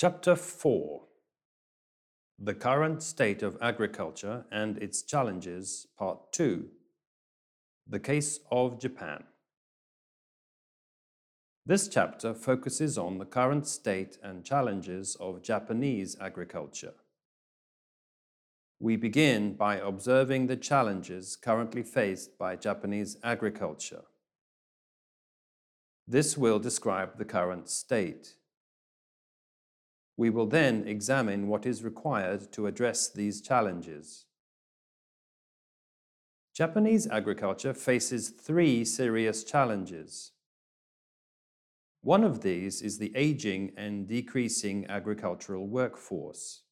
Chapter 4: The Current State of Agriculture and Its Challenges, Part 2: The Case of Japan. This chapter focuses on the current state and challenges of Japanese agriculture. We begin by observing the challenges currently faced by Japanese agriculture. This will describe the current state. We will then examine what is required to address these challenges. Japanese agriculture faces three serious challenges. One of these is the aging and decreasing agricultural workforce.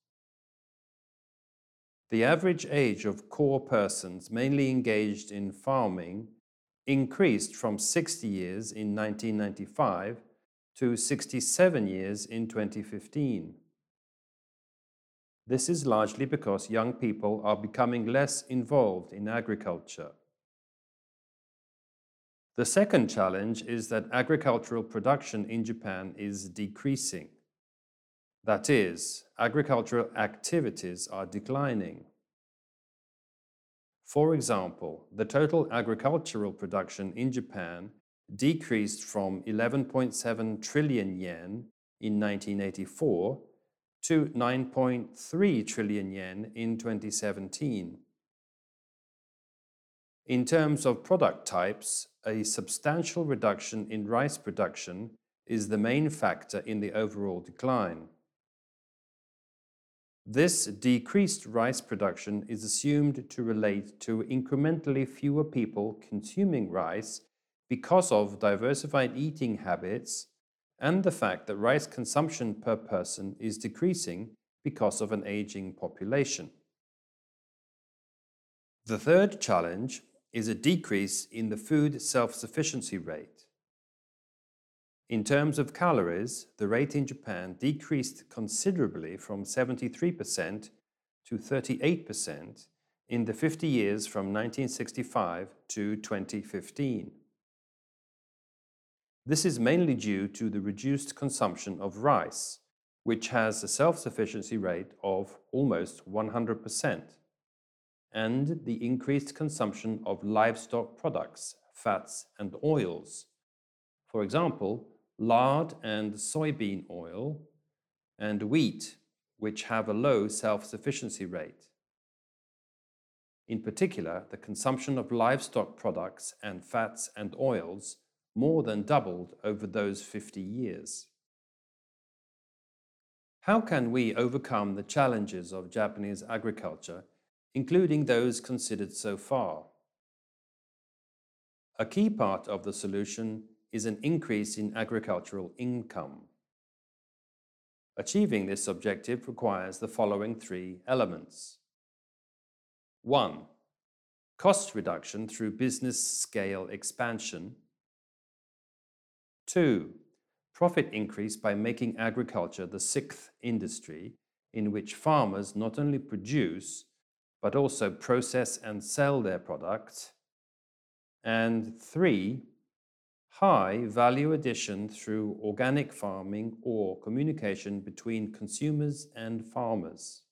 The average age of core persons mainly engaged in farming increased from 60 years in 1995 to 67 years in 2015. This is largely because young people are becoming less involved in agriculture. The second challenge is that agricultural production in Japan is decreasing. That is, agricultural activities are declining. For example, the total agricultural production in Japan decreased from 11.7 trillion yen in 1984 to 9.3 trillion yen in 2017. In terms of product types, a substantial reduction in rice production is the main factor in the overall decline. This decreased rice production is assumed to relate to incrementally fewer people consuming rice because of diversified eating habits and the fact that rice consumption per person is decreasing because of an aging population. The third challenge is a decrease in the food self-sufficiency rate. In terms of calories, the rate in Japan decreased considerably from 73% to 38% in the 50 years from 1965 to 2015. This is mainly due to the reduced consumption of rice, which has a self-sufficiency rate of almost 100%, and the increased consumption of livestock products, fats and oils. For example, lard and soybean oil, and wheat, which have a low self-sufficiency rate. In particular, the consumption of livestock products and fats and oils more than doubled over those 50 years. How can we overcome the challenges of Japanese agriculture, including those considered so far? A key part of the solution is an increase in agricultural income. Achieving this objective requires the following three elements. 1. Cost reduction through business scale expansion. 2. Profit increase by making agriculture the sixth industry in which farmers not only produce but also process and sell their products. And 3. High value addition through organic farming or communication between consumers and farmers.